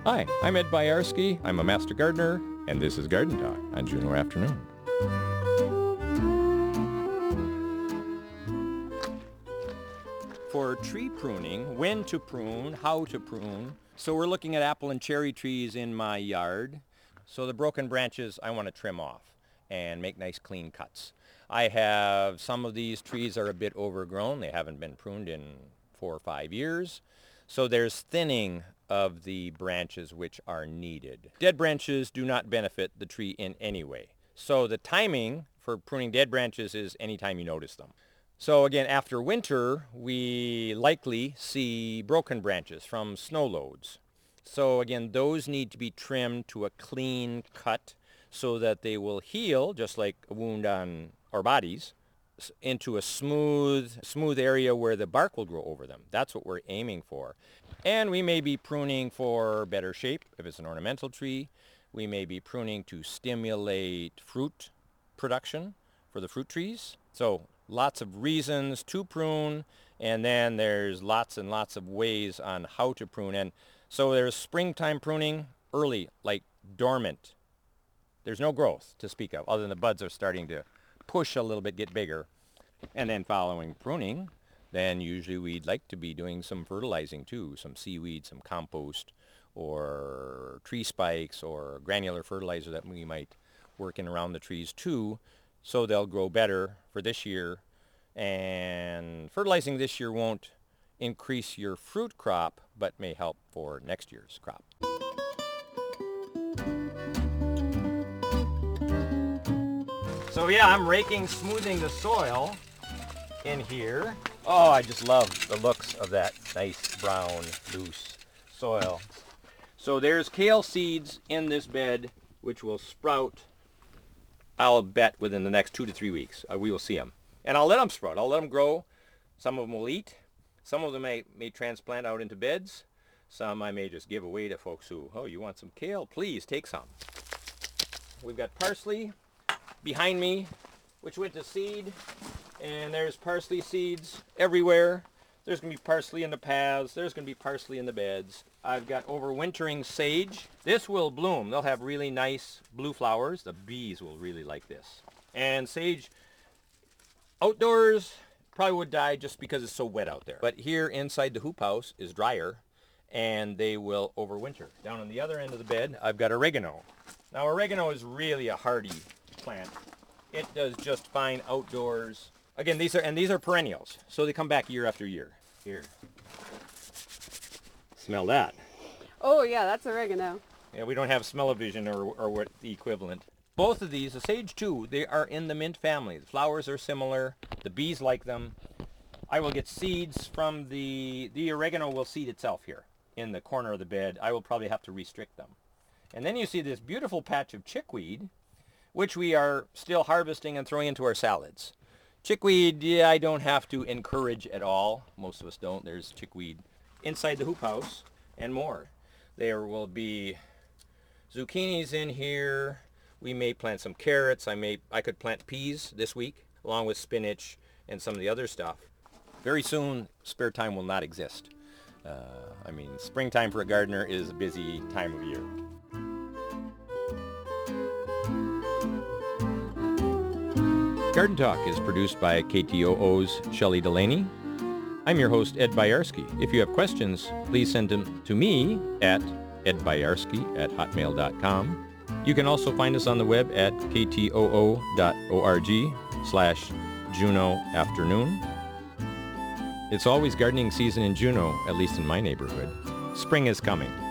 Hi, I'm Ed Byarski. I'm a master gardener, and this is Garden Talk on Juneau Afternoon. For tree pruning, when to prune, how to prune. So we're looking at apple and cherry trees in my yard. So the broken branches I want to trim off and make nice clean cuts. I have some of these trees are a bit overgrown. They haven't been pruned in 4 or 5 years. So there's thinning of the branches which are needed. Dead branches do not benefit the tree in any way. So the timing for pruning dead branches is anytime you notice them. So again, after winter, we likely see broken branches from snow loads. So again, those need to be trimmed to a clean cut so that they will heal, just like a wound on our bodies, into a smooth area where the bark will grow over them. That's what we're aiming for. And we may be pruning for better shape if it's an ornamental tree. We may be pruning to stimulate fruit production for the fruit trees. So lots of reasons to prune, and then there's lots and lots of ways on how to prune. And so there's springtime pruning early, like dormant. There's no growth to speak of, other than the buds are starting to push a little bit, get bigger. And then following pruning, then usually we'd like to be doing some fertilizing too, some seaweed, some compost, or tree spikes, or granular fertilizer that we might work in around the trees too, so they'll grow better for this year. And fertilizing this year won't increase your fruit crop, but may help for next year's crop. So yeah, I'm raking, smoothing the soil in here. Oh, I just love the looks of that nice brown, loose soil. So there's kale seeds in this bed, which will sprout, I'll bet, within the next 2 to 3 weeks. We will see them. And I'll let them sprout. I'll let them grow. Some of them will eat. Some of them may transplant out into beds. Some I may just give away to folks who, oh, you want some kale? Please take some. We've got parsley behind me, which went to seed, and there's parsley seeds everywhere. There's going to be parsley in the paths. There's going to be parsley in the beds. I've got overwintering sage. This will bloom. They'll have really nice blue flowers. The bees will really like this. And sage outdoors probably would die just because it's so wet out there. But here inside the hoop house is drier, and they will overwinter. Down on the other end of the bed, I've got oregano. Now, oregano is really a hardy plant. It does just fine outdoors. Again, these are perennials, so they come back year after year. Here. Smell that. Oh yeah, that's oregano. Yeah, we don't have smell-o-vision or what the equivalent. Both of these, the sage too, they are in the mint family. The flowers are similar. The bees like them. I will get seeds from the oregano will seed itself here in the corner of the bed. I will probably have to restrict them. And then you see this beautiful patch of chickweed, which we are still harvesting and throwing into our salads. Chickweed, yeah, I don't have to encourage at all. Most of us don't. There's chickweed inside the hoop house and more. There will be zucchinis in here. We may plant some carrots. I could plant peas this week, along with spinach and some of the other stuff. Very soon, spare time will not exist. Springtime for a gardener is a busy time of year. Garden Talk is produced by KTOO's Shelley Delaney. I'm your host, Ed Byarski. If you have questions, please send them to me at edbyarski@hotmail.com. You can also find us on the web at ktoo.org/Juneau Afternoon. It's always gardening season in Juneau, at least in my neighborhood. Spring is coming.